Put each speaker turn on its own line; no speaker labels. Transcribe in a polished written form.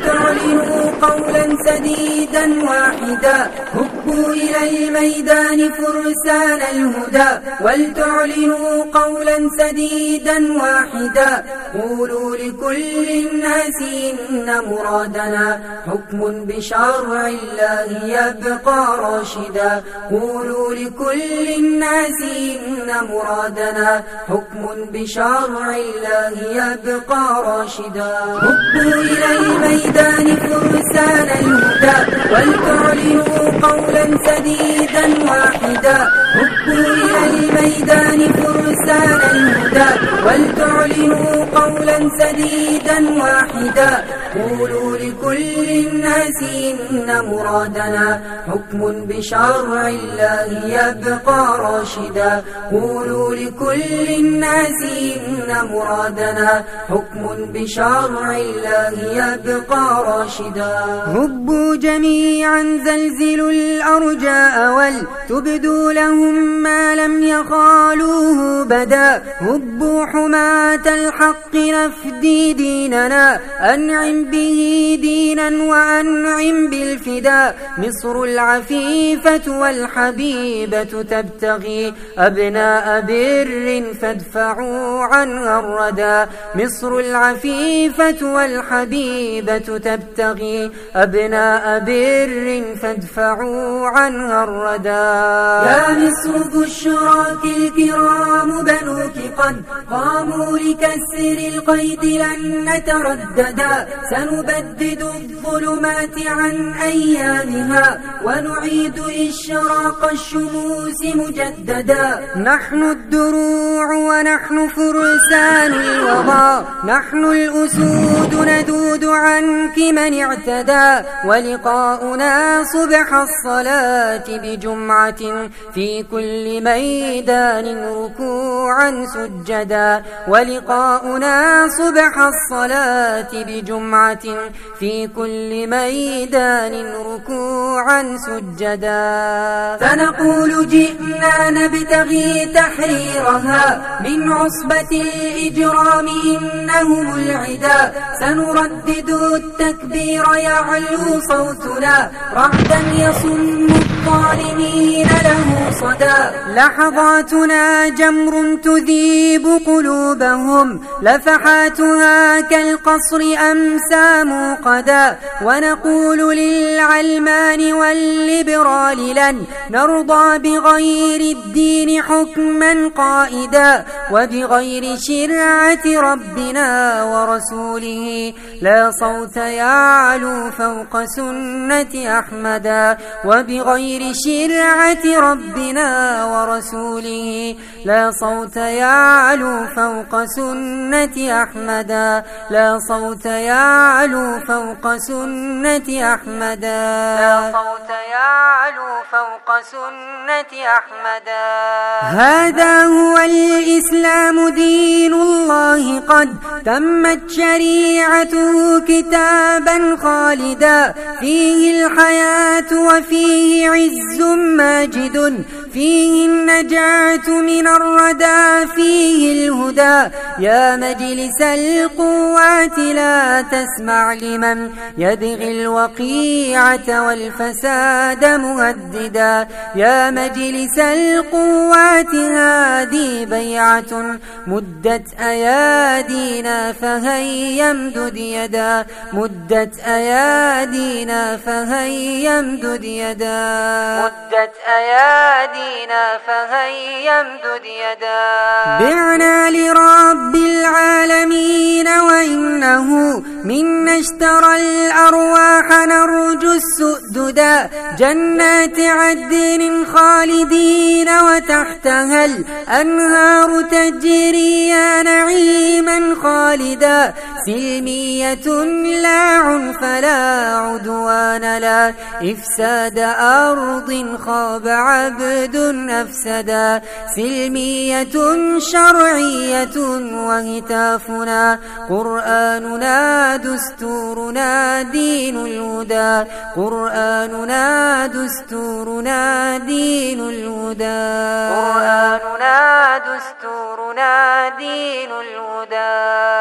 ولتعلنوا قولا سديدا واحدا هبوا إلى الميدان فرسان الهدى ولتعلنوا قولا سديدا واحدا قولوا لكل الناس إن مرادنا حكم بشرع الله يبقى راشدا قولوا لكل الناس إن مرادنا حكم بشرع الله يبقى راشدا هبوا إلى الميدان فرسان الهدى ولتعلنوا قولا سديدا واحدا هبوا إلى الميدان فرسان الهدى ولتعلنوا قولا سديدا واحدا قولوا لكل الناس إن مرادنا حكم بشرع الله يبقى راشدا قولوا لكل الناس إن مرادنا حكم بشرع الله يبقى راشدا هبوا جميعا زلزلوا الأرجاء ولتبدوا لهم ما لم يخالوه بدا هبوا حماة الحق نفدي ديننا أنعم به دينا وأنعم بالفدا مصر العفيفة والحبيبة تبتغي أبناء بر فادفعوا عنها الردى مصر العفيفة والحبيبة تبتغي أبناء بر فادفعوا عنها الردى يا مصر ذو الشراك الكرام بنوك قد قاموا لكسر القيد لن نترددا سنبدد الظلمات عن أيامها ونعيد إشراق الشموس مجددا نحن الدروع ونحن فرسان الوضى نحن الأسود ندود عنك من اعتدى ولقاؤنا صبح الصلاة بجمعة في كل ميدان ركوعا سجدا ولقاؤنا صبح الصلاة بجمعة في كل ميدان ركوعا سجدا فنقول جئنا نبتغي تحريرها من عصبة الإجرام إنهم العدا سنردد التكبير يعلو صوتنا رعدا يصم الظالمين له صدى لحظاتنا جمر تذيب قلوبهم لفحاتها كالقصر أمسى موقدا ونقول للعلمان والليبرال لن نرضى بغير الدين حكما قائدا وبغير شرعة ربنا ورسوله لا صوت يعلو فوق سنة أحمدا وبغير شرعة ربنا ورسوله لا صوت يعلو فوق سنة أحمدا لا صوت يعلو فوق سنة أحمدا لا صوت يعلو فوق سنة أحمدا هذا هو الإسلام دين الله قد تمت شريعته كتابا خالدا فيه الحياة وفيه عز ماجد فيه النجاة من الردى فيه الهدى يا مجلس القوات لا تسمع لمن يبغي الوقيعة والفساد مهددا يا مجلس القوات هذه بيعة مدت أيادينا فهيا امدد يدا مدت أيادينا فهيا امدد يدا مدت أيادينا فهيا امدد يدا بعنا لرب العالمين وإنه منا اشترى الأرواح نرجو السؤددا جنات عدن خالدين وتحتها الأنهار تجري يا نعيما خالدا سلمية لا عنف لا عدوان لا إفساد أرض خاب عبد أفسدا سلمية شرعية وهتافنا قرآننا دستورنا دين الهدى قرآننا دستورنا دين الهدى قرآننا دستورنا دين الهدى